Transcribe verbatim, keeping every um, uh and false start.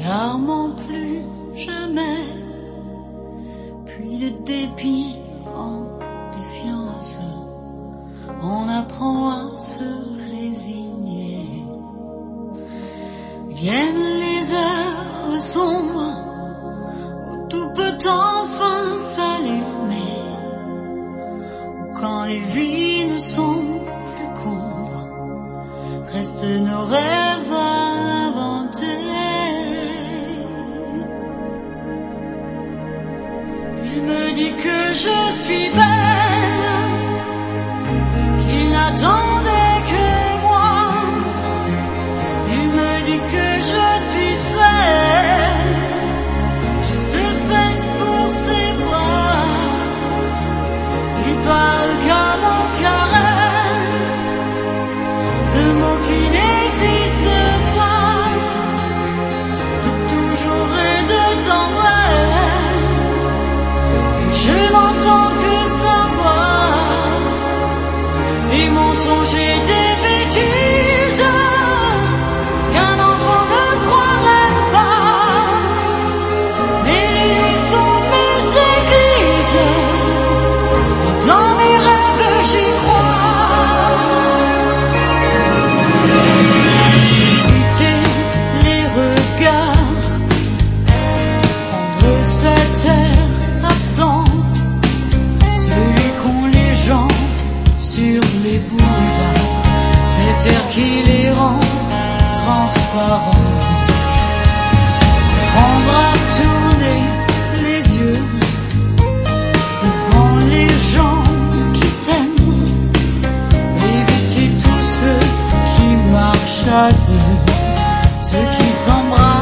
L'armant plus jamais, puis le dépit en défiance, on apprend à se résigner. Viennent les heures sombres où tout peut enfin s'allumer, où quand les vies ne sont plus courtes, restent nos rêves à inventer. Il me dit que je suis belle, qu'il n'attendait que moi. Il me dit que je suis celle, juste faite pour ses bras. Il parle qu'à mon caresse, de mots qui n'existent pas, de toujours et de tendresse. Je n'entends que sa voix, des mensonges et des bêtises qu'un enfant ne croirait pas. Mais les nuits sont mes églises, et dans mes rêves j'y crois. Éviter les regards, prendre cet air absent, celui qu'ont les gens sur les boulevards, cet air qui les rend transparents. Prendre à tourner les yeux devant les gens qui s'aiment, éviter tous ceux qui marchent à deux, ceux qui s'embrassent